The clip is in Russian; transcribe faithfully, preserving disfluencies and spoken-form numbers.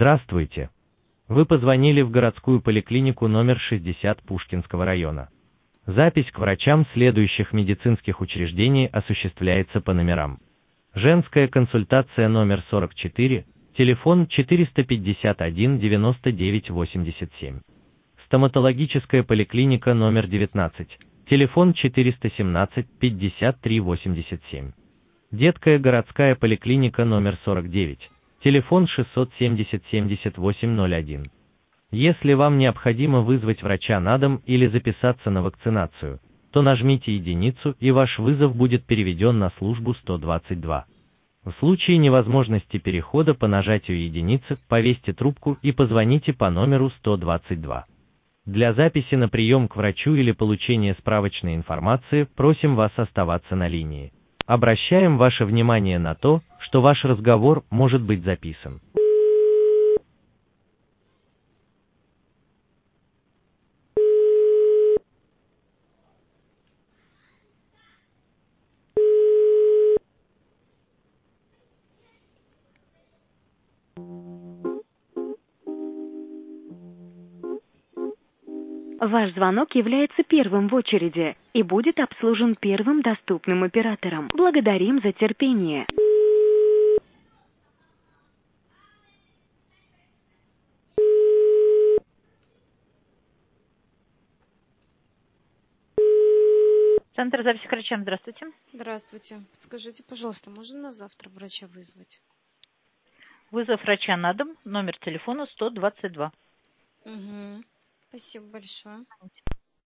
Здравствуйте. Вы позвонили в городскую поликлинику номер шестьдесят Пушкинского района. Запись к врачам следующих медицинских учреждений осуществляется по номерам. Женская консультация номер сорок четыре, телефон четыреста пятьдесят один девяносто девять восемьдесят семь. Стоматологическая поликлиника номер девятнадцать, телефон четыреста семнадцать пятьдесят три восемьдесят семь. Детская городская поликлиника номер сорок девять, телефон шестьсот семьдесят семьдесят восемь ноль один. Если вам необходимо вызвать врача на дом или записаться на вакцинацию, то нажмите единицу и ваш вызов будет переведен на службу сто двадцать два. В случае невозможности перехода по нажатию единицы повесьте трубку и позвоните по номеру сто двадцать два. Для записи на прием к врачу или получения справочной информации просим вас оставаться на линии. Обращаем ваше внимание на то, что ваш разговор может быть записан. Ваш звонок является первым в очереди и будет обслужен первым доступным оператором. Благодарим за терпение. Центр записи к врачам, здравствуйте. Здравствуйте. Подскажите, пожалуйста, можно на завтра врача вызвать? Вызов врача на дом, номер телефона сто двадцать два. Угу. Спасибо большое.